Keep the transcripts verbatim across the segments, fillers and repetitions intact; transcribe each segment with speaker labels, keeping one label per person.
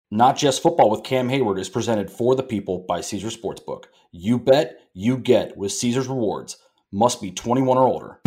Speaker 1: Not Just Football with Cam Hayward is presented for the people by Caesars Sportsbook. You bet, you get with Caesars Rewards. Must be twenty-one or older.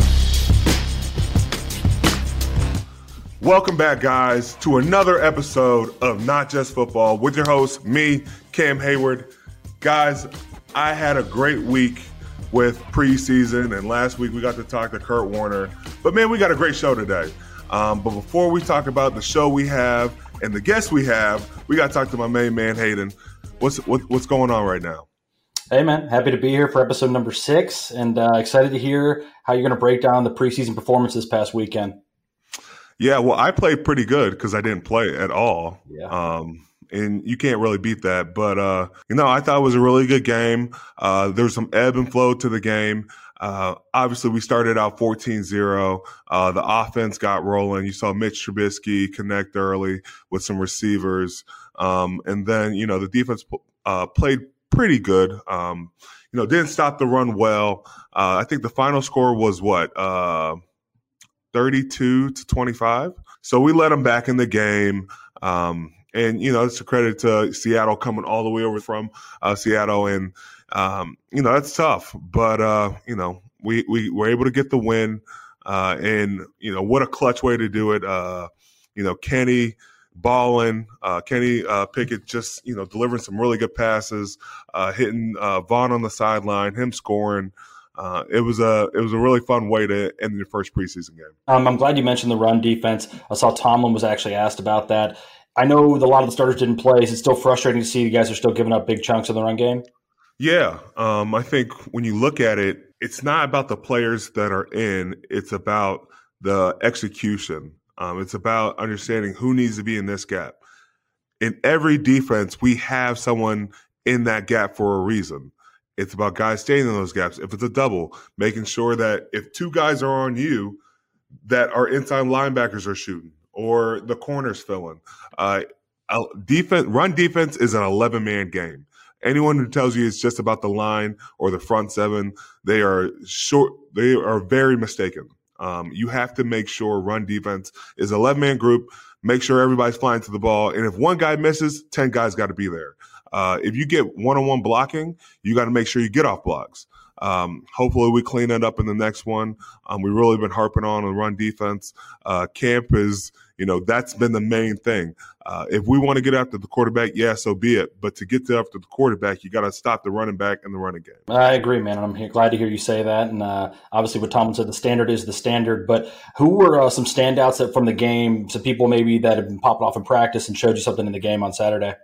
Speaker 2: Welcome back, guys, to another episode of Not Just Football with your host, me, Cam Hayward. Guys, I had a great week with preseason, and last week we got to talk to Kurt Warner. But, man, we got a great show today. Um, but before we talk about the show we have and the guests we have, we got to talk to my main man, Hayden. What's what, what's going on right now?
Speaker 1: Hey, man. Happy to be here for episode number six, and uh, excited to hear how you're going to break down the preseason performance this past weekend.
Speaker 2: Yeah, well, I played pretty good because I didn't play at all.
Speaker 1: Yeah.
Speaker 2: Um, and you can't really beat that. But, uh, you know, I thought it was a really good game. Uh, there was some ebb and flow to the game. Uh, obviously, we started out fourteen zero. Uh, the offense got rolling. You saw Mitch Trubisky connect early with some receivers. Um, and then, you know, the defense uh, played pretty good. Um, you know, didn't stop the run well. Uh, I think the final score was what? Uh, thirty-two to twenty-five. So we let them back in the game. Um, and, you know, it's a credit to Seattle coming all the way over from uh, Seattle. And, um, you know, that's tough. But, uh, you know, we, we were able to get the win. Uh, and, you know, what a clutch way to do it. Uh, you know, Kenny balling, uh, Kenny uh, Pickett just, you know, delivering some really good passes, uh, hitting uh, Vaughn on the sideline, him scoring. Uh, it was a it was a really fun way to end your first preseason game.
Speaker 1: Um, I'm glad you mentioned the run defense. I saw Tomlin was actually asked about that. I know a lot of the starters didn't play. Is it still frustrating to see you guys are still giving up big chunks in the run game?
Speaker 2: Yeah, um, I think when you look at it, it's not about the players that are in. It's about the execution. Um, it's about understanding who needs to be in this gap. In every defense, we have someone in that gap for a reason. It's about guys staying in those gaps. If it's a double, making sure that if two guys are on you, that our inside linebackers are shooting or the corners filling. Uh, defense, run defense is an eleven-man game. Anyone who tells you it's just about the line or the front seven, they are short. They are very mistaken. Um, you have to make sure run defense is an eleven-man group. Make sure everybody's flying to the ball. And if one guy misses, ten guys got to be there. Uh, if you get one-on-one blocking, you got to make sure you get off blocks. Um, hopefully we clean it up in the next one. Um, we've really been harping on on run defense. Uh, camp is, you know, that's been the main thing. Uh, if we want to get after the quarterback, yeah, so be it. But to get to after the quarterback, you got to stop the running back and the running game.
Speaker 1: I agree, man. I'm here, glad to hear you say that. And uh, obviously what Tomlin said, the standard is the standard. But who were uh, some standouts that, from the game, some people maybe that have been popping off in practice and showed you something in the game on Saturday?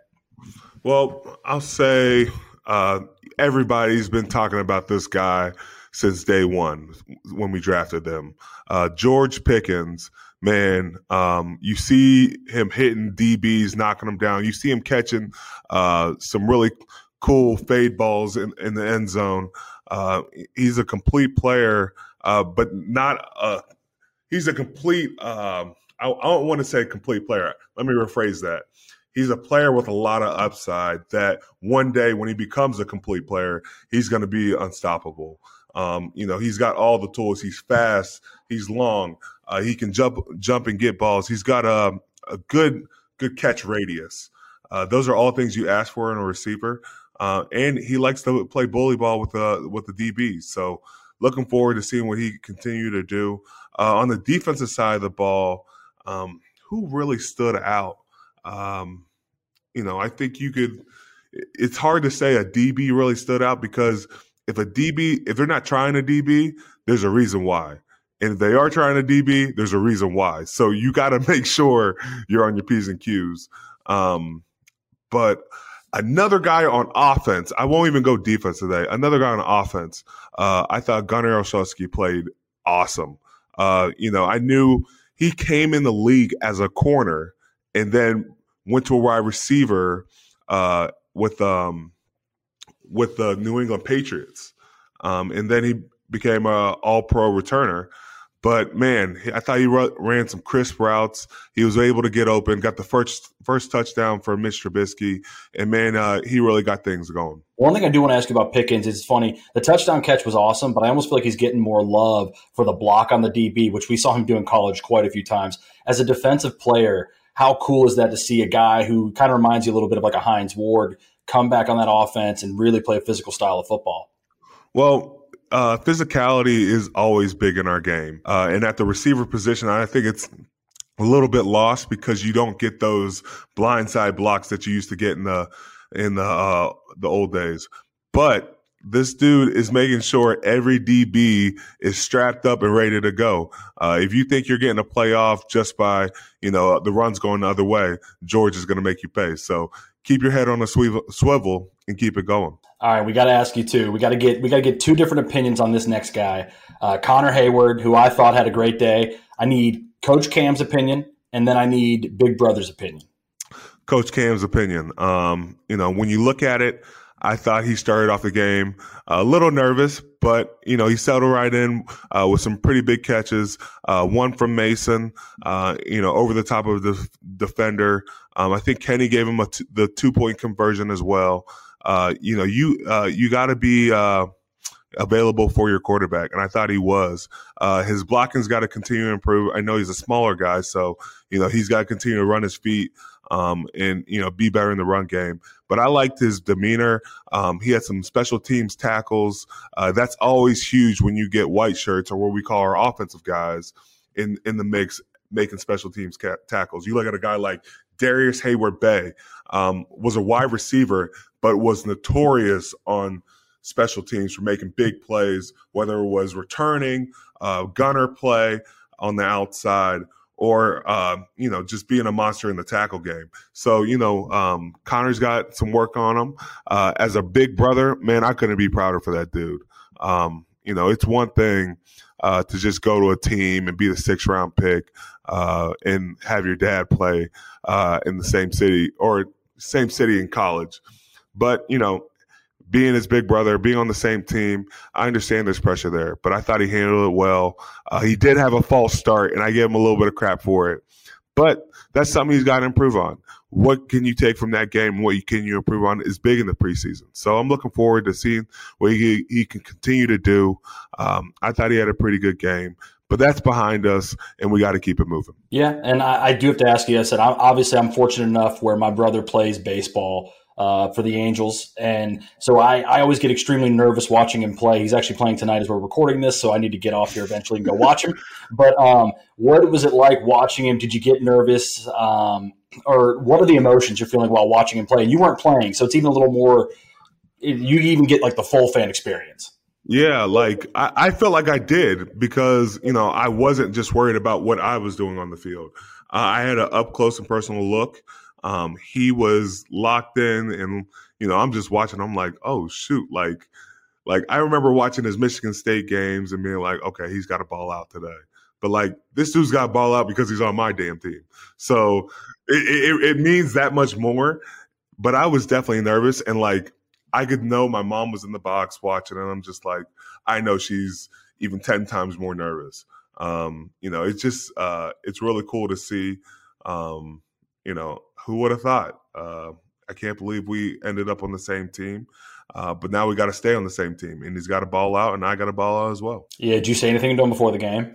Speaker 2: Well, I'll say uh, everybody's been talking about this guy since day one when we drafted him. Uh, George Pickens, man, um, you see him hitting D Bs, knocking them down. You see him catching uh, some really cool fade balls in, in the end zone. Uh, he's a complete player, uh, but not a – he's a complete um, – I, I don't want to say complete player. Let me rephrase that. He's a player with a lot of upside that one day when he becomes a complete player, he's going to be unstoppable. Um, you know, he's got all the tools. He's fast. He's long. Uh, he can jump jump and get balls. He's got a, a good good catch radius. Uh, those are all things you ask for in a receiver. Uh, and he likes to play bully ball with the, with the D Bs. So looking forward to seeing what he can continue to do. Uh, on the defensive side of the ball, um, who really stood out? Um, you know, I think you could – it's hard to say a D B really stood out because if a D B – if they're not trying a D B, there's a reason why. And if they are trying a D B, there's a reason why. So you got to make sure you're on your P's and Q's. Um, but another guy on offense – I won't even go defense today. Another guy on offense, uh, I thought Gunnar Olszewski played awesome. Uh, you know, I knew he came in the league as a corner and then went to a wide receiver uh, with um, with the New England Patriots. Um, and then he became a all-pro returner. But, man, I thought he ran some crisp routes. He was able to get open, got the first first touchdown for Mitch Trubisky. And, man, uh, he really got things going.
Speaker 1: One thing I do want to ask you about Pickens is funny. The touchdown catch was awesome, but I almost feel like he's getting more love for the block on the D B, which we saw him do in college quite a few times. As a defensive player, how cool is that to see a guy who kind of reminds you a little bit of like a Hines Ward come back on that offense and really play a physical style of football?
Speaker 2: Well, uh, physicality is always big in our game. Uh, and at the receiver position, I think it's a little bit lost because you don't get those blindside blocks that you used to get in the in the uh, the old days. But this dude is making sure every D B is strapped up and ready to go. Uh, if you think you're getting a playoff just by, you know, the runs going the other way, George is going to make you pay. So keep your head on a swivel, swivel and keep it going.
Speaker 1: All right, we got to ask you too. We got to get we got to get two different opinions on this next guy, uh, Connor Hayward, who I thought had a great day. I need Coach Cam's opinion, and then I need Big Brother's opinion.
Speaker 2: Coach Cam's opinion. Um, you know, when you look at it, I thought he started off the game a little nervous, but, you know, he settled right in uh, with some pretty big catches. Uh, one from Mason, uh, you know, over the top of the defender. Um, I think Kenny gave him a t- the two-point conversion as well. Uh, you know, you uh, you got to be uh, available for your quarterback, and I thought he was. Uh, his blocking's got to continue to improve. I know he's a smaller guy, so, you know, he's got to continue to run his feet um, and, you know, be better in the run game. But I liked his demeanor. Um, he had some special teams tackles. Uh, that's always huge when you get white shirts, or what we call our offensive guys, in, in the mix, making special teams ca- tackles. You look at a guy like Darius Hayward-Bay, um, was a wide receiver, but was notorious on special teams for making big plays, whether it was returning, uh, gunner play on the outside, or, uh, you know, just being a monster in the tackle game. So, you know, um, Connor's got some work on him. Uh, as a big brother, man, I couldn't be prouder for that dude. Um, you know, it's one thing uh, to just go to a team and be the sixth round pick uh, and have your dad play uh, in the same city or same city in college. But, you know, being his big brother, being on the same team, I understand there's pressure there, but I thought he handled it well. Uh, he did have a false start, and I gave him a little bit of crap for it. But that's something he's got to improve on. What can you take from that game and what can you improve on is big in the preseason. So I'm looking forward to seeing what he, he can continue to do. Um, I thought he had a pretty good game. But that's behind us, and we got to keep it moving.
Speaker 1: Yeah, and I, I do have to ask you, I said, I'm, obviously I'm fortunate enough where my brother plays baseball uh, for the Angels. And so I, I always get extremely nervous watching him play. He's actually playing tonight as we're recording this, so I need to get off here eventually and go watch him. But um, what was it like watching him? Did you get nervous? Um, or what are the emotions you're feeling while watching him play? And you weren't playing, so it's even a little more – you even get like the full fan experience.
Speaker 2: Yeah, like I, I felt like I did because, you know, I wasn't just worried about what I was doing on the field. Uh, I had an up close and personal look. Um, he was locked in, and, you know, I'm just watching. I'm like, oh, shoot. Like, like I remember watching his Michigan State games and being like, okay, he's got to ball out today. But, like, this dude's got to ball out because he's on my damn team. So it, it, it means that much more. But I was definitely nervous, and, like, I could know my mom was in the box watching, and I'm just like, I know she's even ten times more nervous. Um, you know, it's just, uh, it's really cool to see, um, you know, who would have thought? Uh, I can't believe we ended up on the same team. Uh, but now we got to stay on the same team, and he's got to ball out, and I got to ball out as well.
Speaker 1: Yeah. Did you say anything to him before the game?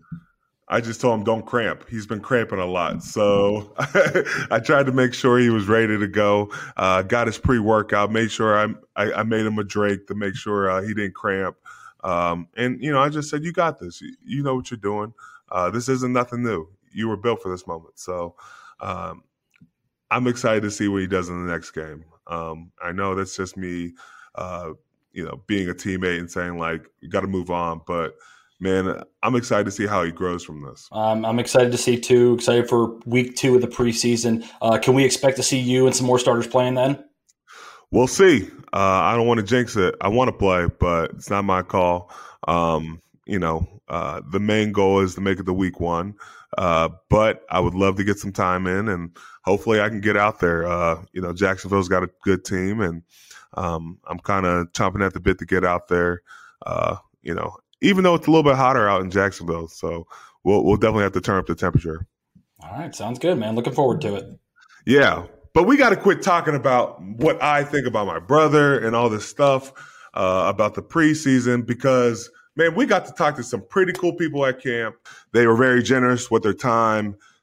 Speaker 2: I just told him don't cramp. He's been cramping a lot. So I tried to make sure he was ready to go. Uh, got his pre-workout, made sure I, I, I made him a drink to make sure uh, he didn't cramp. Um, and, you know, I just said, you got this. You, you know what you're doing. Uh, this isn't nothing new. You were built for this moment. So um, I'm excited to see what he does in the next game. Um, I know that's just me, uh, you know, being a teammate and saying, like, you got to move on. But, man, I'm excited to see how he grows from this.
Speaker 1: Um, I'm excited to see, too. Excited for week two of the preseason. Uh, can we expect to see you and some more starters playing then?
Speaker 2: We'll see. Uh, I don't want to jinx it. I want to play, but it's not my call. Um, you know, uh, the main goal is to make it the week one. Uh, but I would love to get some time in, and hopefully I can get out there. Uh, you know, Jacksonville's got a good team, and um, I'm kind of chomping at the bit to get out there, uh, you know, even though it's a little bit hotter out in Jacksonville. So we'll we'll definitely have to turn up the temperature.
Speaker 1: All right. Sounds good, man. Looking forward to it.
Speaker 2: Yeah. But we got to quit talking about what I think about my brother and all this stuff uh, about the preseason because, man, we got to talk to some pretty cool people at camp. They were very generous with their time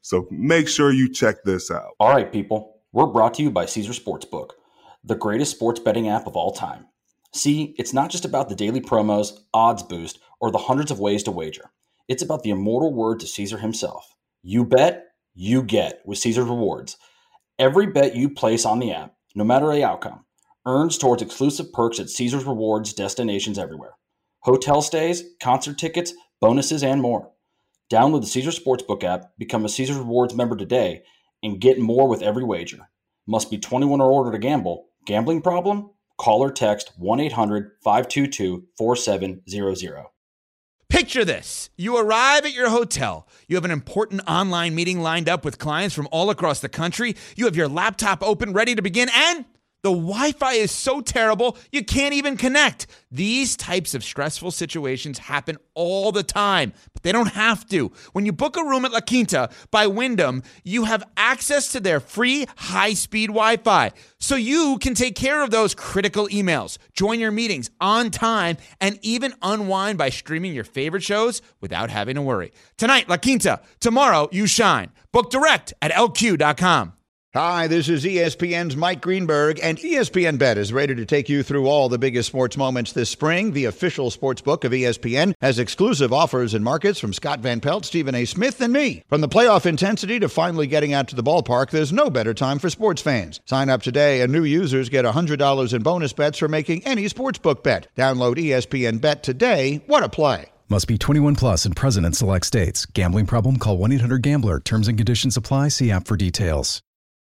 Speaker 2: So make sure you check this out.
Speaker 1: All right, people. We're brought to you by Caesar Sportsbook, the greatest sports betting app of all time. See, it's not just about the daily promos, odds boost, or the hundreds of ways to wager. It's about the immortal word to Caesar himself. You bet, you get with Caesar's Rewards. Every bet you place on the app, no matter the outcome, earns towards exclusive perks at Caesar's Rewards destinations everywhere. Hotel stays, concert tickets, bonuses, and more. Download the Caesar Sportsbook app, become a Caesar's Rewards member today, and get more with every wager. Must be twenty-one or older to gamble. Gambling problem? Call or text one eight hundred five two two four seven zero zero.
Speaker 3: Picture this. You arrive at your hotel. You have an important online meeting lined up with clients from all across the country. You have your laptop open, ready to begin, and the Wi-Fi is so terrible, you can't even connect. These types of stressful situations happen all the time, but they don't have to. When you book a room at La Quinta by Wyndham, you have access to their free high-speed Wi-Fi, so you can take care of those critical emails, join your meetings on time, and even unwind by streaming your favorite shows without having to worry. Tonight, La Quinta. Tomorrow, you shine. Book direct at L Q dot com.
Speaker 4: Hi, this is E S P N's Mike Greenberg, and E S P N Bet is ready to take you through all the biggest sports moments this spring. The official sports book of E S P N has exclusive offers and markets from Scott Van Pelt, Stephen A. Smith, and me. From the playoff intensity to finally getting out to the ballpark, there's no better time for sports fans. Sign up today, and new users get one hundred dollars in bonus bets for making any sportsbook bet. Download E S P N Bet today. What a play.
Speaker 5: Must be twenty-one plus and present in select states. Gambling problem? Call one eight hundred gambler. Terms and conditions apply. See app for details.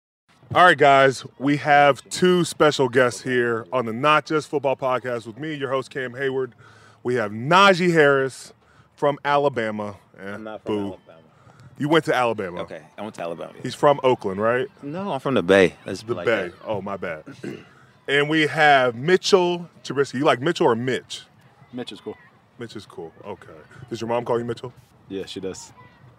Speaker 2: All right, guys, we have two special guests here on the Not Just Football Podcast with me, your host, Cam Hayward. We have Najee Harris from Alabama. Eh,
Speaker 6: I'm not from
Speaker 2: boo.
Speaker 6: Alabama.
Speaker 2: You went to Alabama.
Speaker 6: Okay, I went to Alabama.
Speaker 2: He's from Oakland, right?
Speaker 6: No, I'm from the Bay. Let's
Speaker 2: The
Speaker 6: like
Speaker 2: Bay.
Speaker 6: that.
Speaker 2: Oh, my bad. And we have Mitchell Trubisky. You like Mitchell or Mitch?
Speaker 7: Mitch is cool.
Speaker 2: Mitch is cool. Okay. Does your mom call you Mitchell?
Speaker 7: Yeah, she does.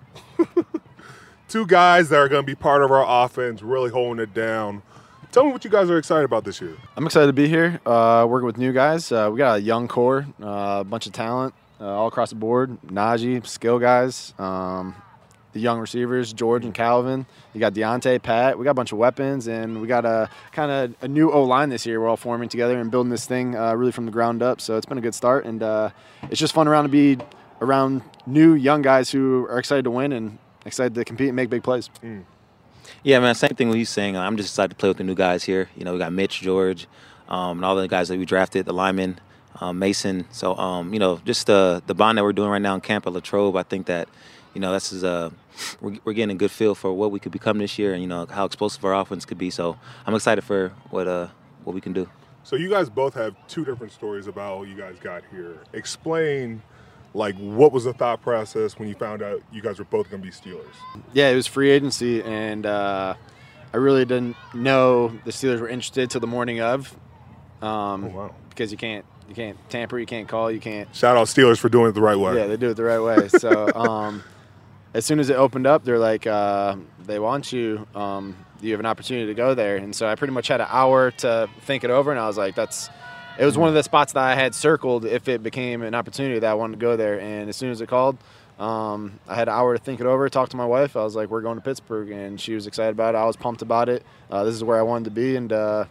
Speaker 2: Two guys that are going to be part of our offense, really holding it down. Tell me what you guys are excited about this year.
Speaker 7: I'm excited to be here, uh, working with new guys. Uh, we got a young core, uh, a bunch of talent uh, all across the board. Najee, skill guys, um, the young receivers, George and Calvin. You got Deontay, Pat. We got a bunch of weapons, and we got a kind of a new O-line this year. We're all forming together and building this thing uh, really from the ground up. So it's been a good start, and uh, it's just fun around to be around new, young guys who are excited to win and excited to compete and make big plays.
Speaker 2: Mm.
Speaker 6: Yeah, man, same thing what he's saying. I'm just excited to play with the new guys here. You know, we got Mitch, George, um, and all the guys that we drafted, the linemen, um, Mason. So, um, you know, just uh, the bond that we're doing right now in camp at Latrobe, I think that, you know, this is uh, we're, we're getting a good feel for what we could become this year and, you know, how explosive our offense could be. So I'm excited for what uh, what we can do.
Speaker 2: So you guys both have two different stories about how you guys got here. Explain, like, what was the thought process when you found out you guys were both going to be Steelers?
Speaker 7: Yeah, it was free agency, and uh, I really didn't know the Steelers were interested till the morning of. Um,
Speaker 2: Oh, wow.
Speaker 7: Because you can't you can't tamper, you can't call, you can't.
Speaker 2: Shout out Steelers for doing it the right way.
Speaker 7: Yeah, they do it the right way. So um, as soon as it opened up, they're like, uh, they want you. Um, you have an opportunity to go there. And so I pretty much had an hour to think it over, and I was like, that's – it was one of the spots that I had circled if it became an opportunity that I wanted to go there. And as soon as it called, um, I had an hour to think it over, talk to my wife. I was like, we're going to Pittsburgh, and she was excited about it. I was pumped about it. Uh, this is where I wanted to be, and uh,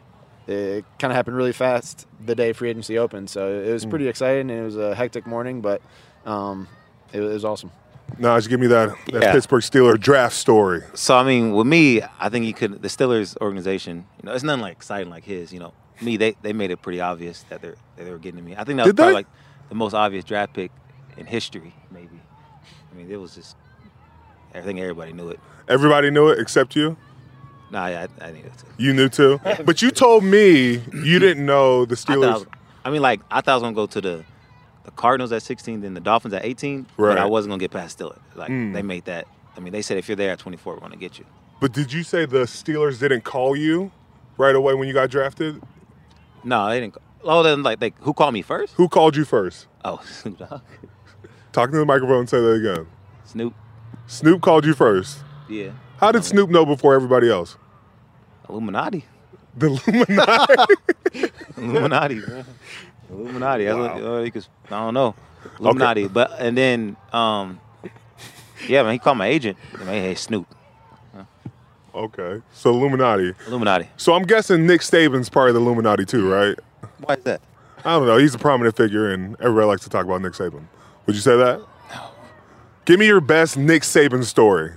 Speaker 7: it kind of happened really fast the day free agency opened. So it was pretty exciting, and it was a hectic morning, but um, it, it was awesome.
Speaker 2: Now, just give me that, that
Speaker 6: Yeah.
Speaker 2: Pittsburgh Steelers draft story.
Speaker 6: So, I mean, with me, I think you could – the Steelers organization, you know, it's nothing like exciting like his, you know. Me, they, they made it pretty obvious that, they're, that they were getting to me. I think that was
Speaker 2: Did
Speaker 6: probably
Speaker 2: they?
Speaker 6: like the most obvious draft pick in history, maybe. I mean, it was just – I think everybody knew it.
Speaker 2: Everybody knew it except you?
Speaker 6: Nah, I, I needed to.
Speaker 2: You knew too? But you told me you didn't know the
Speaker 6: I, thought I,
Speaker 2: Steelers.
Speaker 6: was, I mean, like, I thought I was going to go to the, the Cardinals at sixteen, then the Dolphins at eighteen,
Speaker 2: Right.
Speaker 6: but I wasn't going to get past Steelers. Like,
Speaker 2: Mm.
Speaker 6: they made that – I mean, they said if you're there at twenty-four, we're going to get you.
Speaker 2: But did you say the Steelers didn't call you right away when you got drafted?
Speaker 6: No, they didn't. Oh, then like, they, who called me first?
Speaker 2: Who called you first?
Speaker 6: Oh, Snoop Dogg.
Speaker 2: Talk to the microphone and say that again.
Speaker 6: Snoop.
Speaker 2: Snoop called you first.
Speaker 6: Yeah.
Speaker 2: How did Snoop know before everybody else?
Speaker 6: Illuminati.
Speaker 2: The Illuminati.
Speaker 6: Illuminati, man. Illuminati. That's
Speaker 2: Wow.
Speaker 6: what, uh, you could, I don't know. Illuminati. But and then um, Yeah, man, he called my agent. Man, hey, Snoop.
Speaker 2: Okay. So Illuminati.
Speaker 6: Illuminati.
Speaker 2: So I'm guessing Nick Saban's part of the Illuminati too, right?
Speaker 6: Why is that?
Speaker 2: I don't know. He's a prominent figure, and everybody likes to talk about Nick Saban. Would you say that?
Speaker 6: No.
Speaker 2: Give me your best Nick Saban story.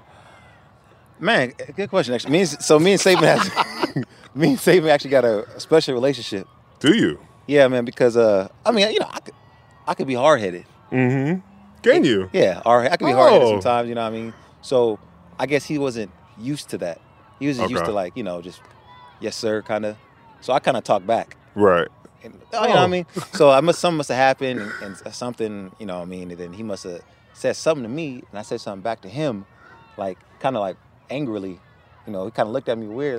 Speaker 6: Man, good question. Actually, me and, so me and Saban has, me and Saban actually got a, a special relationship.
Speaker 2: Do you?
Speaker 6: Yeah, man. Because uh, I mean, you know, I could, I could be hard headed.
Speaker 2: Mm-hmm. Can you?
Speaker 6: Yeah, hard. I could be
Speaker 2: Oh.
Speaker 6: hard headed sometimes. You know what I mean? So I guess he wasn't used to that. He was just used
Speaker 2: Okay.
Speaker 6: to like, you know, just yes sir kind of. So I kind of talk back.
Speaker 2: Right.
Speaker 6: And, you know what I mean? So I must something must have happened and, and something, you know what I mean, and then he must have said something to me and I said something back to him, like kind of like angrily. You know, he kind of looked at me weird.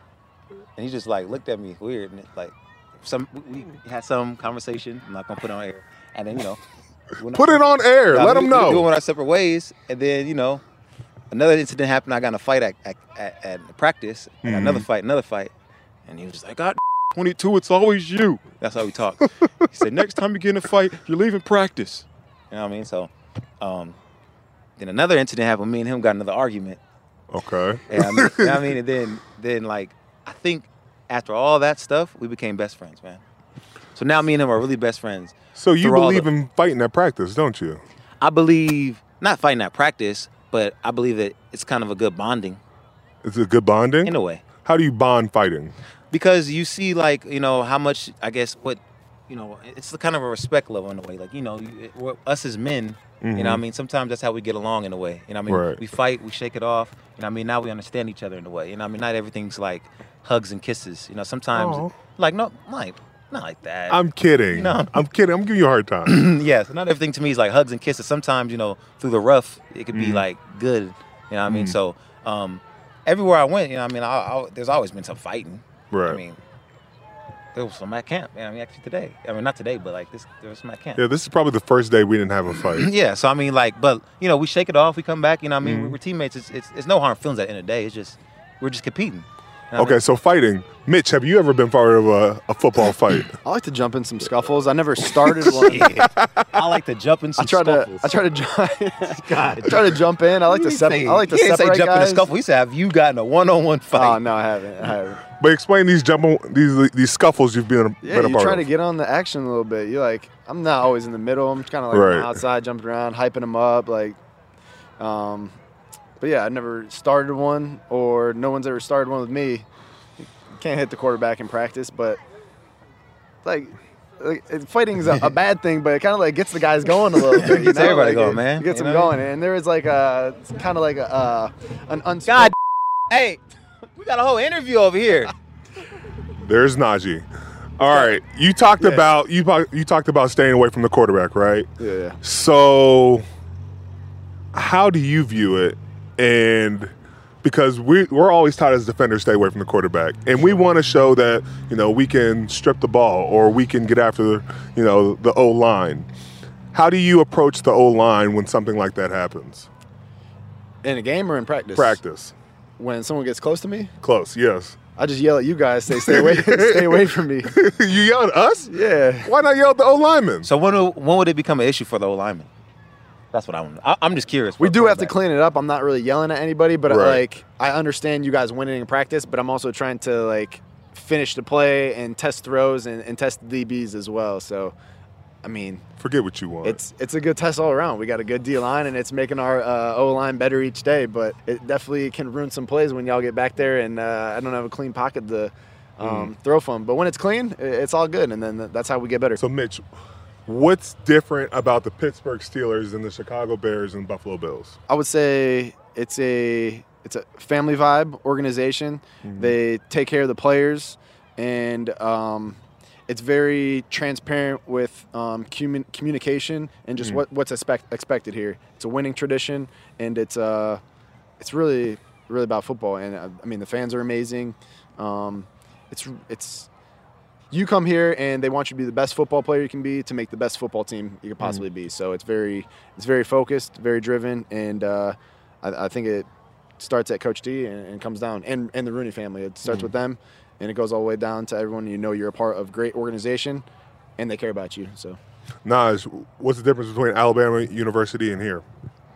Speaker 6: And he just like looked at me weird and it, like some we we had some conversation. I'm not gonna put it on air. And then, you know, when
Speaker 2: Put
Speaker 6: I,
Speaker 2: it on air.
Speaker 6: Nah,
Speaker 2: Let
Speaker 6: we-
Speaker 2: them
Speaker 6: we
Speaker 2: know.
Speaker 6: Doing our separate ways, and then you know, another incident happened. I got in a fight at at, at, at practice, and
Speaker 2: Mhm.
Speaker 6: another fight, another fight, and he was just like, "God, twenty-two, it's always you." That's how we talk. He said, "Next time you get in a fight, you're leaving practice." You know what I mean? So, um, then another incident happened. Me and him got another argument.
Speaker 2: Okay.
Speaker 6: And I mean, you know what I mean, and then then like I think after all that stuff, we became best friends, man. So now me and him are really best friends.
Speaker 2: So you
Speaker 6: Through all
Speaker 2: believe
Speaker 6: the-
Speaker 2: in fighting at practice, don't you?
Speaker 6: I believe, not fighting at practice, but I believe that it's kind of a good bonding
Speaker 2: Is it good bonding?
Speaker 6: in a way.
Speaker 2: How do you bond fighting?
Speaker 6: Because you see, like, you know, how much, I guess, what, you know, it's the kind of a respect level in a way. Like, you know, you- we're, us as men, you know what I mean? Sometimes that's how we get along in a way. You know what I mean?
Speaker 2: Right.
Speaker 6: We fight, we shake it off. You know what I mean? Now we understand each other in a way. You know what I mean? Not everything's like hugs and kisses. You know, sometimes,
Speaker 2: Aw.
Speaker 6: like, no, like, not like that.
Speaker 2: I'm kidding.
Speaker 6: No.
Speaker 2: I'm kidding. I'm giving you a hard time.
Speaker 6: Yes, not everything to me is like hugs and kisses. Sometimes, you know, through the rough, it could be
Speaker 2: Mm.
Speaker 6: like good. You know what I mean?
Speaker 2: Mm.
Speaker 6: So, um, everywhere I went, you know what I mean, I, I, there's always been some fighting.
Speaker 2: Right.
Speaker 6: I mean, there was some at camp. You know what I mean, actually today. I mean, not today, but like this, there was some at camp.
Speaker 2: Yeah, this is probably the first day we didn't have a fight.
Speaker 6: Yeah, so I mean, like, but you know, we shake it off. We come back. You know what I mean?
Speaker 2: Mm.
Speaker 6: We're, we're teammates. It's, it's it's no harm feelings at the end of the day. It's just we're just competing. You know what I
Speaker 2: Okay,
Speaker 6: mean?
Speaker 2: so fighting. Mitch, have you ever been part of a, a football fight?
Speaker 7: I like to jump in some scuffles. I never started one.
Speaker 6: Yeah. I like to jump in some
Speaker 7: I try to
Speaker 6: scuffles.
Speaker 7: I try to jump.
Speaker 6: God.
Speaker 7: I try to jump in. I like to
Speaker 6: He
Speaker 7: sep-
Speaker 6: say-
Speaker 7: I like to
Speaker 6: he didn't
Speaker 7: separate
Speaker 6: say jump
Speaker 7: guys.
Speaker 6: in a scuffle. He said, "Have you gotten a one-on-one fight?"
Speaker 7: Oh no, I haven't. I haven't.
Speaker 2: But explain these jump these these scuffles you've been,
Speaker 7: Yeah,
Speaker 2: been a
Speaker 7: you
Speaker 2: part
Speaker 7: try
Speaker 2: of.
Speaker 7: to get on the action a little bit. You're like, I'm not always in the middle. I'm kind of like
Speaker 2: Right.
Speaker 7: outside, jumping around, hyping them up, like. Um, but yeah, I never started one, or no one's ever started one with me. Can't hit the quarterback in practice, but like, like it- fighting's a, a bad thing, but it kind of like gets the guys going a little bit. you
Speaker 6: Gets
Speaker 7: know?
Speaker 6: everybody
Speaker 7: Like,
Speaker 6: going,
Speaker 7: it-
Speaker 6: man.
Speaker 7: It gets
Speaker 6: You
Speaker 7: them
Speaker 6: know?
Speaker 7: going, and there was like a kind of like a uh, an unspoken.
Speaker 6: God, hey, we got a whole interview over here.
Speaker 2: There's Najee. All right, you talked
Speaker 7: Yeah.
Speaker 2: about you talk- you talked about staying away from the quarterback, right?
Speaker 7: Yeah, yeah.
Speaker 2: So, how do you view it? And because we we're always taught as defenders stay away from the quarterback, and we want to show that you know we can strip the ball or we can get after you know the O line. How do you approach the O line when something like that happens?
Speaker 7: In a game or in practice?
Speaker 2: Practice,
Speaker 7: When someone gets close to me,
Speaker 2: close, yes.
Speaker 7: I just yell at you guys, say, stay away, stay away from me.
Speaker 2: You yell at us?
Speaker 7: Yeah.
Speaker 2: Why not yell at the O lineman?
Speaker 6: So when will- when would it become an issue for the O lineman? That's what I want. I, I'm just curious.
Speaker 7: We
Speaker 6: for
Speaker 7: do have to
Speaker 6: quarterback.
Speaker 7: clean it up. I'm not really yelling at anybody, but
Speaker 2: Right.
Speaker 7: like I understand you guys winning in practice, but I'm also trying to like finish the play and test throws and, and test the D Bs as well. So, I mean,
Speaker 2: Forget what you want.
Speaker 7: it's it's a good test all around. We got a good D line, and it's making our uh, O line better each day. But it definitely can ruin some plays when y'all get back there and uh, I don't have a clean pocket to um, throw from. But when it's clean, i- it's all good, and then that's how we get better.
Speaker 2: So, Mitch, what's different about the Pittsburgh Steelers and the Chicago Bears and Buffalo Bills?
Speaker 7: I would say it's a it's a family vibe organization. They take care of the players, and um, it's very transparent with um, commun- communication and just what, what's expect- expected here. It's a winning tradition, and it's uh, it's really really about football. And uh, I mean, the fans are amazing. Um, it's it's you come here and they want you to be the best football player you can be to make the best football team you could possibly be. So it's very it's very focused, very driven, and uh, I, I think it starts at Coach D and, and comes down, and, and the Rooney family. It starts with them, and it goes all the way down to everyone. You know you're a part of a great organization, and they care about you. So
Speaker 2: Naj, what's the difference between Alabama University and here?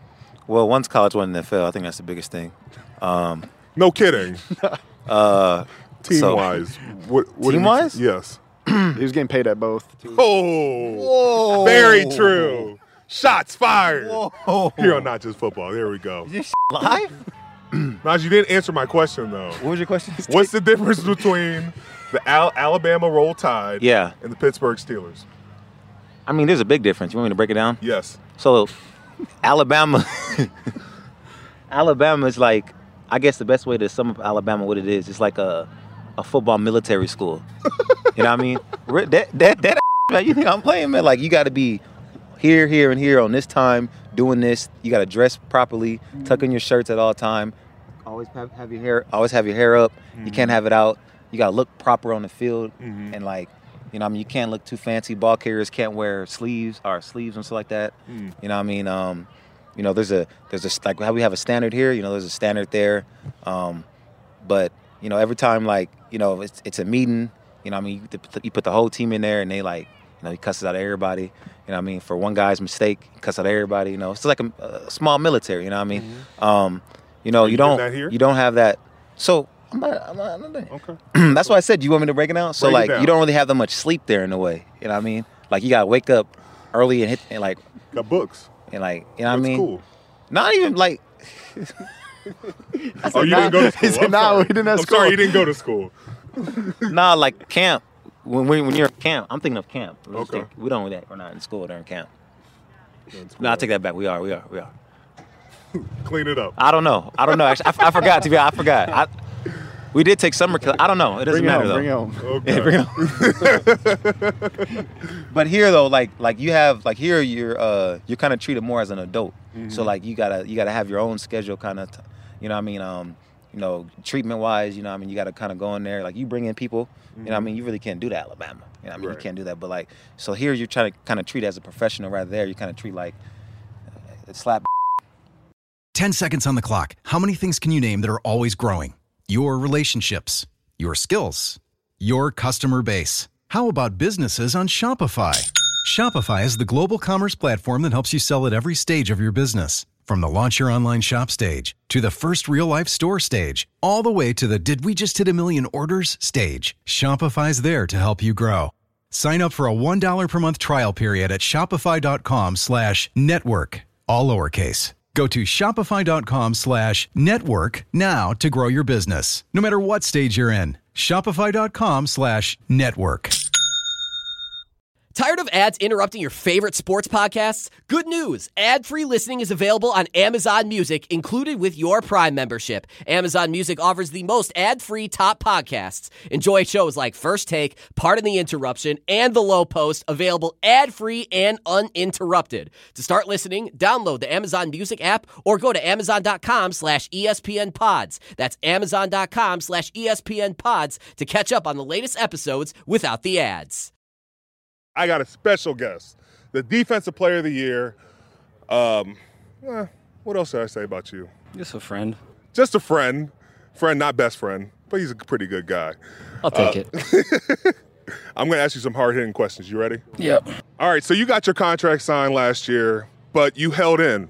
Speaker 6: Well, one's college, one in the N F L. I think that's the biggest thing. Um,
Speaker 2: no kidding.
Speaker 6: uh,
Speaker 2: Team-wise.
Speaker 6: So,
Speaker 2: what, what
Speaker 6: team-wise?
Speaker 2: Yes.
Speaker 7: He was getting paid at both.
Speaker 2: Oh,
Speaker 4: Whoa.
Speaker 2: very true. Shots fired.
Speaker 4: Whoa.
Speaker 2: Here on Not Just Football. There we go.
Speaker 6: Is this live?
Speaker 2: Naj, you didn't answer my question, though.
Speaker 6: What was your question?
Speaker 2: What's the difference between the Al- Alabama Roll Tide
Speaker 6: yeah.
Speaker 2: and the Pittsburgh Steelers?
Speaker 6: I mean, there's a big difference. You want me to break it down?
Speaker 2: Yes.
Speaker 6: So, Alabama, Alabama is like, I guess the best way to sum up Alabama what it is, it's like a, a football military school. You know what I mean? That, that, that, man, you think I'm playing, man? Like, you got to be here, here, and here on this time, doing this. You got to dress properly, mm-hmm. tuck in your shirts at all time. Always have, have your hair, always have your hair up. Mm-hmm. You can't have it out. You got to look proper on the field. Mm-hmm. And, like, you know what I mean? You can't look too fancy. Ball carriers can't wear sleeves or sleeves and stuff like that. Mm. You know what I mean? Um, you know, there's a, there's a, like how we have a standard here, you know, there's a standard there. Um, but, you know, every time, like, you know, it's, it's a meeting, you know what I mean? You, you put the whole team in there and they, like, you know, he cusses out everybody. You know what I mean? For one guy's mistake, he cusses out everybody, you know. It's like a, a small military, you know what I mean? Mm-hmm. Um, you know,
Speaker 2: Are you,
Speaker 6: you don't,
Speaker 2: that here?
Speaker 6: you don't have that. So, I'm not, I'm not, I'm not
Speaker 2: okay.
Speaker 6: That's why I said, do you want me to break it down? So,
Speaker 2: break
Speaker 6: like,
Speaker 2: down.
Speaker 6: You don't really have that much sleep there in a way. You know what I mean? Like, you got to wake up early and hit, and, like...
Speaker 2: Got books.
Speaker 6: And, like, you know what I
Speaker 2: That's
Speaker 6: mean?
Speaker 2: cool.
Speaker 6: Not even, like...
Speaker 2: oh, you didn't go to school.
Speaker 7: Said, nah, we didn't have
Speaker 2: I'm
Speaker 7: school.
Speaker 2: sorry, you didn't go to school.
Speaker 6: Nah, like, camp. When, we, when you're at camp, I'm thinking of camp. Let's
Speaker 2: Okay.
Speaker 6: think, we don't do that. We're not in school during camp.
Speaker 2: School.
Speaker 6: No, I take that back. We are, we are, we are.
Speaker 2: Clean it up.
Speaker 6: I don't know. I don't know. Actually, I, I forgot, to be honest. I forgot. I, we did take summer class. I don't know. It doesn't
Speaker 7: Bring
Speaker 6: matter,
Speaker 7: it
Speaker 6: though.
Speaker 7: home, bring it home.
Speaker 2: Okay.
Speaker 6: Yeah, bring it home. But here, though, like like you have like here you're uh you're kind of treated more as an adult. Mm-hmm. So like you gotta you gotta have your own schedule, kind of, t- you know what I mean? Um, you know, treatment wise, you know what I mean? You gotta kind of go in there. Like you bring in people, mm-hmm. you know what I mean? You really can't do that, Alabama. You know what I mean?
Speaker 2: Right.
Speaker 6: You can't do that. But like so here you're trying to kind of treat as a professional. Right there, you kind of treat like uh, slap.
Speaker 5: ten seconds on the clock. How many things can you name that are always growing? Your relationships, your skills, your customer base. How about businesses on Shopify? Shopify is the global commerce platform that helps you sell at every stage of your business. From the launch your online shop stage to the first real life store stage, all the way to the did we just hit a million orders stage. Shopify's there to help you grow. Sign up for a one dollar per month trial period at shopify.com slash network, all lowercase. Go to shopify.com slash network now to grow your business, no matter what stage you're in. Shopify.com slash network.
Speaker 8: Tired of ads interrupting your favorite sports podcasts? Good news. Ad-free listening is available on Amazon Music, included with your Prime membership. Amazon Music offers the most ad-free top podcasts. Enjoy shows like First Take, Pardon the Interruption, and The Low Post, available ad-free and uninterrupted. To start listening, download the Amazon Music app or go to amazon.com slash ESPN pods. That's amazon.com slash ESPN pods to catch up on the latest episodes without the ads.
Speaker 2: I got a special guest, the Defensive Player of the Year. Um, eh, what else should I say about you?
Speaker 9: Just a friend.
Speaker 2: Just a friend. Friend, not best friend, but he's a pretty good guy.
Speaker 9: I'll take
Speaker 2: uh,
Speaker 9: it.
Speaker 2: I'm going to ask you some hard-hitting questions. You ready?
Speaker 9: Yep.
Speaker 2: All right, so you got your contract signed last year, but you held in.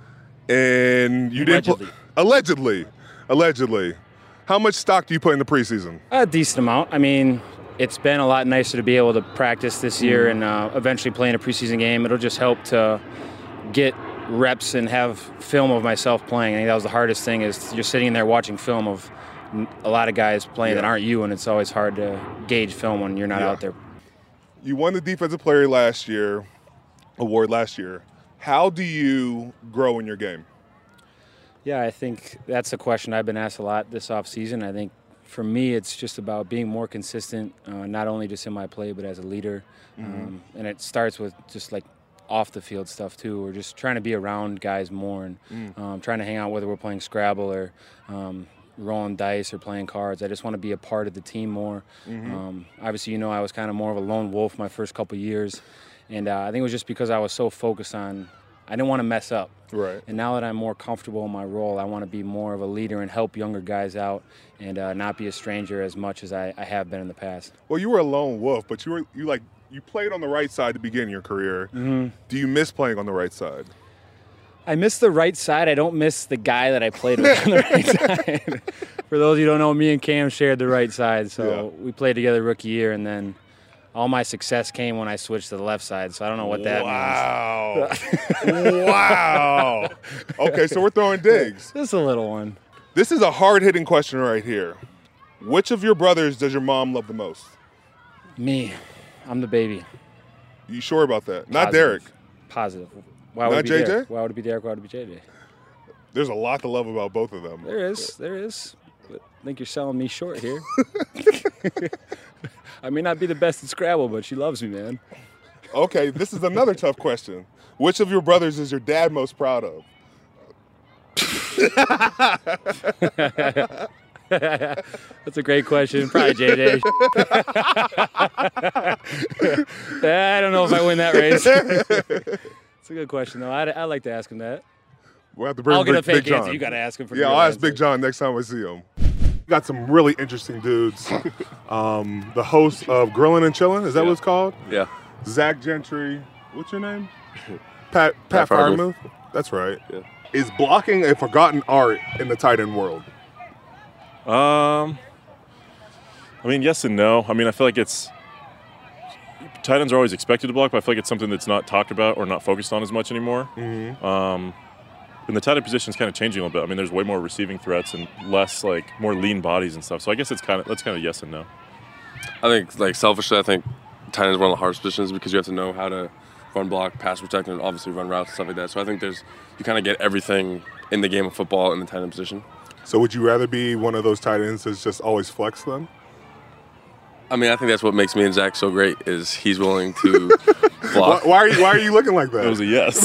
Speaker 2: And you
Speaker 9: Allegedly.
Speaker 2: didn't put, allegedly. Allegedly. How much stock do you put in the preseason?
Speaker 9: A decent amount. I mean, it's been a lot nicer to be able to practice this year and uh, eventually play in a preseason game. It'll just help to get reps and have film of myself playing. I think that was the hardest thing, is you're sitting there watching film of a lot of guys playing yeah. that aren't you, and it's always hard to gauge film when you're not
Speaker 2: yeah.
Speaker 9: out there.
Speaker 2: You won the Defensive Player last year, award last year. How do you grow in your game?
Speaker 9: Yeah, I think that's a question I've been asked a lot this offseason. I think for me, it's just about being more consistent, uh, not only just in my play, but as a leader. Mm-hmm. Um, and it starts with just like off the field stuff too. We're just trying to be around guys more and mm. um, trying to hang out, whether we're playing Scrabble or um, rolling dice or playing cards. I just want to be a part of the team more. Mm-hmm. Um, obviously, you know, I was kind of more of a lone wolf my first couple years. And uh, I think it was just because I was so focused on, I didn't want to mess up.
Speaker 2: Right.
Speaker 9: And now that I'm more comfortable in my role, I want to be more of a leader and help younger guys out and uh, not be a stranger as much as I, I have been in the past.
Speaker 2: Well, you were a lone wolf, but you were you like you played on the right side to begin your career. Mm-hmm. Do you miss playing on the right side?
Speaker 9: I miss the right side. I don't miss the guy that I played with on the right side. For those who don't know, me and Cam shared the right side. So yeah. we played together rookie year, and then all my success came when I switched to the left side. So I don't know what that
Speaker 2: wow.
Speaker 9: means.
Speaker 2: Wow. Okay, so we're throwing digs.
Speaker 9: Just a little one.
Speaker 2: This is a hard-hitting question right here. Which of your brothers does your mom love the most?
Speaker 9: Me. I'm the baby.
Speaker 2: You sure about that? Not
Speaker 9: Positive.
Speaker 2: Derek.
Speaker 9: Positive. Why would
Speaker 2: Not
Speaker 9: it be
Speaker 2: J J?
Speaker 9: Derek? Why would it be Derek? Why would it be J J?
Speaker 2: There's a lot to love about both of them.
Speaker 9: There is. There is. But I think you're selling me short here. I may not be the best at Scrabble, but she loves me, man.
Speaker 2: Okay, this is another tough question. Which of your brothers is your dad most proud of?
Speaker 9: That's a great question. Probably J J. I don't know if I win that race. It's a good question, though. I'd, I'd like to ask him that.
Speaker 2: We'll have to bring
Speaker 9: I'll get
Speaker 2: Big,
Speaker 9: a fake
Speaker 2: Big John.
Speaker 9: answer. You got to ask him for
Speaker 2: Yeah,
Speaker 9: the
Speaker 2: I'll ask
Speaker 9: answer.
Speaker 2: Big John next time I see him. Got some really interesting dudes. Um, the host of Grillin' and Chillin', is that
Speaker 10: yeah.
Speaker 2: what it's called?
Speaker 10: Yeah.
Speaker 2: Zach Gentry. What's your name? Pat Pat,
Speaker 10: Pat Freiermuth.
Speaker 2: Freiermuth. That's right.
Speaker 10: Yeah.
Speaker 2: Is blocking a forgotten art in the tight end world?
Speaker 10: Um, I mean, yes and no. I mean, I feel like it's tight ends are always expected to block, but I feel like it's something that's not talked about or not focused on as much anymore.
Speaker 2: Mm-hmm.
Speaker 10: Um, and the tight end position is kind of changing a little bit. I mean, there's way more receiving threats and less like more lean bodies and stuff. So I guess it's kind of that's kind of yes and no.
Speaker 11: I think, like selfishly, I think tight end is one of the hardest positions because you have to know how to run block, pass protect, and obviously run routes and stuff like that. So I think there's you kind of get everything in the game of football in the tight end position.
Speaker 2: So would you rather be one of those tight ends that's just always flex then?
Speaker 11: I mean, I think that's what makes me and Zach so great is he's willing to block.
Speaker 2: Why, why are you Why are you looking like that?
Speaker 10: That was a yes.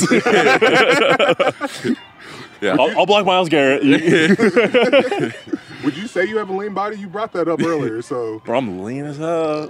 Speaker 11: Yeah,
Speaker 10: I'll, I'll block Myles Garrett.
Speaker 2: Would you say you have a lean body? You brought that up earlier, so.
Speaker 10: Bro, I'm lean as hell.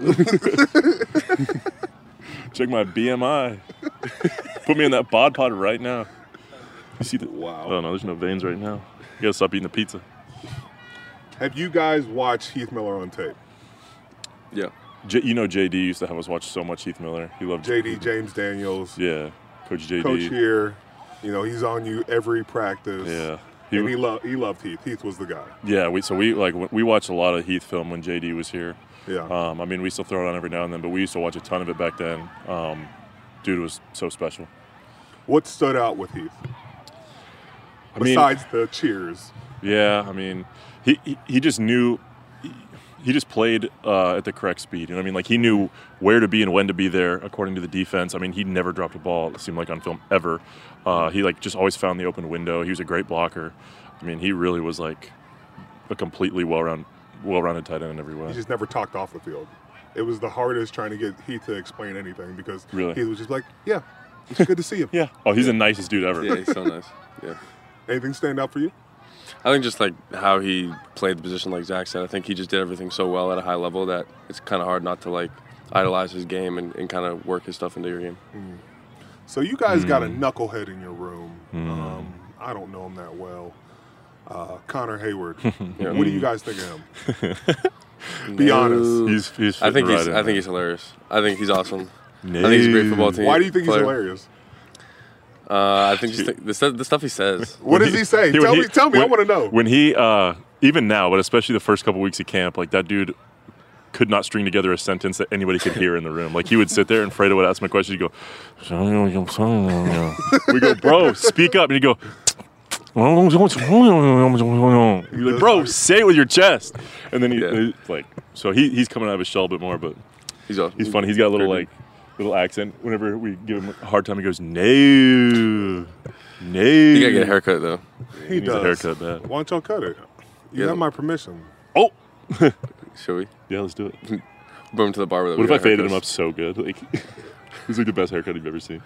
Speaker 10: Check my B M I. Put me in that bod pod right now. You see the?
Speaker 2: Wow.
Speaker 10: Oh no, there's no veins right now. You gotta stop eating the pizza.
Speaker 2: Have you guys watched Heath Miller on tape?
Speaker 11: Yeah.
Speaker 10: J, you know, J D used to have us watch so much Heath Miller. He loved
Speaker 2: J D, James Daniels.
Speaker 10: Yeah, Coach J D.
Speaker 2: Coach here. You know, he's on you every practice.
Speaker 10: Yeah.
Speaker 2: He, and he loved he loved Heath. Heath was the guy.
Speaker 10: Yeah, we so we like we watched a lot of Heath film when J D was here.
Speaker 2: Yeah.
Speaker 10: Um, I mean, we still throw it on every now and then, but we used to watch a ton of it back then. Um, dude was so special.
Speaker 2: What stood out with Heath?
Speaker 10: I mean,
Speaker 2: Besides the cheers.
Speaker 10: Yeah, I mean, he he, he just knew. He, he just played uh, at the correct speed. You know what I mean? Like, he knew where to be and when to be there according to the defense. I mean, he never dropped a ball, it seemed like, on film ever. Uh, he, like, just always found the open window. He was a great blocker. I mean, he really was, like, a completely well-rounded, well-rounded tight end in every way.
Speaker 2: He just never talked off the field. It was the hardest trying to get Heath to explain anything because
Speaker 10: really?
Speaker 2: he was just like, yeah, it's good to see him.
Speaker 10: Yeah. Oh, he's the nicest dude ever.
Speaker 11: Yeah, he's so nice. Yeah.
Speaker 2: Anything stand out for you?
Speaker 11: I think just like how he played the position, like Zach said. I think he just did everything so well at a high level that it's kind of hard not to like idolize his game and, and kind of work his stuff into your game.
Speaker 2: Mm. So you guys
Speaker 10: mm.
Speaker 2: got a knucklehead in your room.
Speaker 10: Mm.
Speaker 2: Um, I don't know him that well. Uh, Connor Hayward.
Speaker 11: Yeah.
Speaker 2: What do you guys think of him? Be honest.
Speaker 10: He's, he's
Speaker 11: I think
Speaker 10: right
Speaker 11: he's.
Speaker 10: in
Speaker 11: I think
Speaker 10: there.
Speaker 11: he's hilarious. I think he's awesome.
Speaker 10: No.
Speaker 11: I think he's a great football team.
Speaker 2: Why do you think
Speaker 11: player.
Speaker 2: he's hilarious?
Speaker 11: Uh, I think just think, the, stuff, the stuff he says.
Speaker 2: What does he say?
Speaker 10: He,
Speaker 2: tell
Speaker 10: he,
Speaker 2: me. Tell me.
Speaker 10: when,
Speaker 2: I want to know.
Speaker 10: When he, uh, even now, but especially the first couple weeks of camp, like that dude could not string together a sentence that anybody could hear in the room. Like he would sit there and Fredo would ask him a question. He'd go, we go, bro, speak up. And he'd go, he'd be like, bro, say it with your chest. And then he,
Speaker 11: Yeah.
Speaker 10: like, so he, he's coming out of his shell a bit more, but
Speaker 11: He's awesome.
Speaker 10: he's funny. He's got a little like, little accent. Whenever we give him a hard time, he goes, no, no.
Speaker 11: You gotta get a haircut though.
Speaker 2: He,
Speaker 10: He needs
Speaker 2: does.
Speaker 10: a haircut bad.
Speaker 2: Why don't y'all cut it? You
Speaker 11: Yeah.
Speaker 2: have my permission.
Speaker 10: Oh,
Speaker 11: Should we?
Speaker 10: yeah, let's do it.
Speaker 11: Bring him to the barber. That
Speaker 10: What
Speaker 11: we
Speaker 10: if I
Speaker 11: got
Speaker 10: faded
Speaker 11: haircuts.
Speaker 10: him up so good? Like, he's like the best haircut you've ever seen.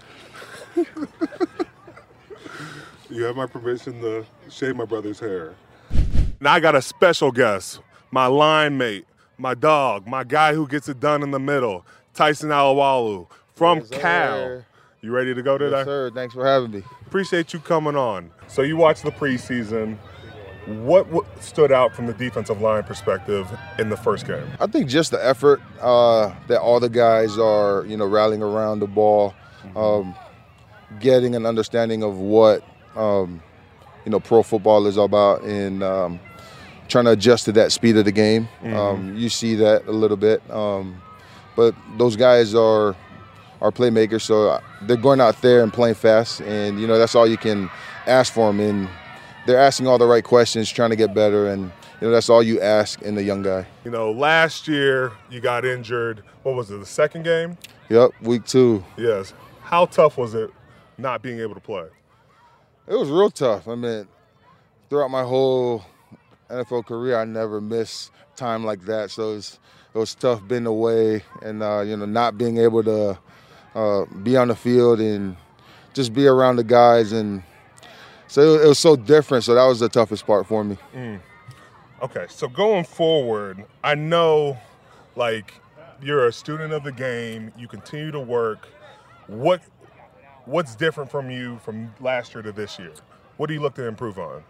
Speaker 2: You have my permission to shave my brother's hair. Now I got a special guest, my line mate, my dog, my guy who gets it done in the middle, Tyson Alualu from
Speaker 12: Yes,
Speaker 2: Cal.
Speaker 12: sir.
Speaker 2: You ready to go today?
Speaker 12: Yes, sir. Thanks for having me.
Speaker 2: Appreciate you coming on. So you watched the preseason. What, what stood out from the defensive line perspective in the first game?
Speaker 12: I think just the effort uh, that all the guys are, you know, rallying around the ball, um, getting an understanding of what um, you know, pro football is all about, and um, trying to adjust to that speed of the game. Mm-hmm. Um, you see that a little bit. Um, but those guys are are playmakers, so they're going out there and playing fast, and, you know, that's all you can ask for them. And they're asking all the right questions, trying to get better, and, you know, that's all you ask in the young guy.
Speaker 2: You know, last year you got injured. What was it, the second game?
Speaker 12: Yep, week two.
Speaker 2: Yes. How tough was it not being able to play?
Speaker 12: It was real tough. I mean, throughout my whole N F L career, I never missed time like that. So it was, it was tough being away and, uh, you know, not being able to uh, be on the field and just be around the guys. And so it was so different. So that was the toughest part for me.
Speaker 2: Mm. Okay, so going forward, I know, like, you're a student of the game. You continue to work. What What's different from you from last year to this year? What do you look to improve on?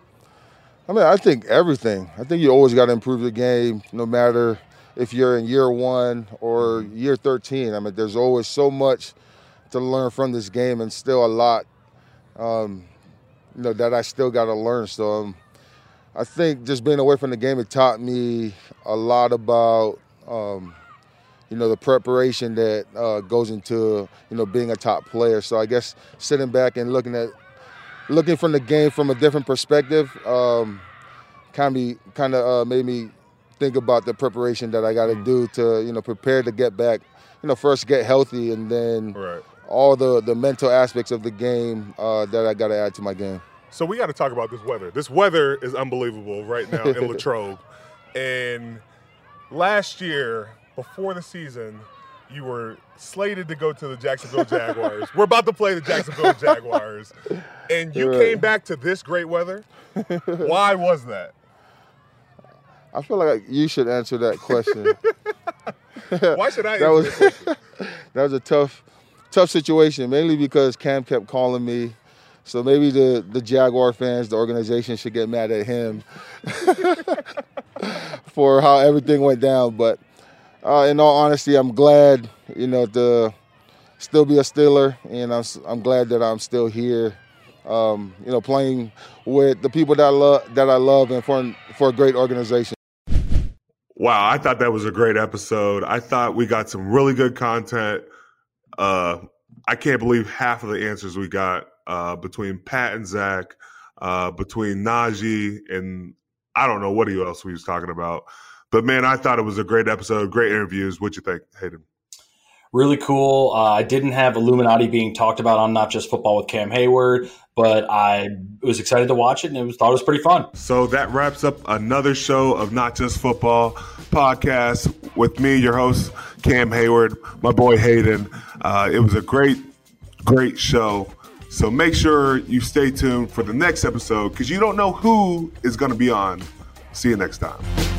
Speaker 12: I mean, I think everything. I think you always got to improve your game, no matter if you're in year one or year thirteen. I mean, there's always so much to learn from this game, and still a lot, um, you know, that I still got to learn. So um, I think just being away from the game, it taught me a lot about, um, you know, the preparation that uh, goes into, you know, being a top player. So I guess sitting back and looking at, looking from the game from a different perspective, um, kind of kind of uh, made me think about the preparation that I got to do to, you know, prepare to get back, you know, first get healthy, and then
Speaker 2: right.
Speaker 12: all the, the mental aspects of the game uh, that I got to add to my game.
Speaker 2: So we got to talk about this weather. This weather is unbelievable right now in Latrobe. And last year, before the season, you were slated to go to the Jacksonville Jaguars. We're about to play the Jacksonville Jaguars. And you
Speaker 12: right.
Speaker 2: came back to this great weather. Why was that?
Speaker 12: I feel like you should answer that question.
Speaker 2: Why should I
Speaker 12: that
Speaker 2: answer
Speaker 12: was,
Speaker 2: that question?
Speaker 12: That was a tough, tough situation, mainly because Cam kept calling me. So maybe the, the Jaguar fans, the organization, should get mad at him for how everything went down. But uh, in all honesty, I'm glad, you know, to still be a Steeler, and I'm, I'm glad that I'm still here, um, you know, playing with the people that I love, that I love, and for for a great organization.
Speaker 2: Wow, I thought that was a great episode. I thought we got some really good content. Uh, I can't believe half of the answers we got uh, between Pat and Zach, uh, between Najee, and I don't know what else we was talking about. But, man, I thought it was a great episode, great interviews. What'd you think, Hayden?
Speaker 1: Really cool. Uh, I didn't have Illuminati being talked about on Not Just Football with Cam Hayward, but I was excited to watch it, and it was, thought it was pretty fun.
Speaker 2: So that wraps up another show of Not Just Football podcast with me, your host, Cam Hayward, my boy Hayden. Uh, it was a great, great show. So make sure you stay tuned for the next episode, because you don't know who is going to be on. See you next time.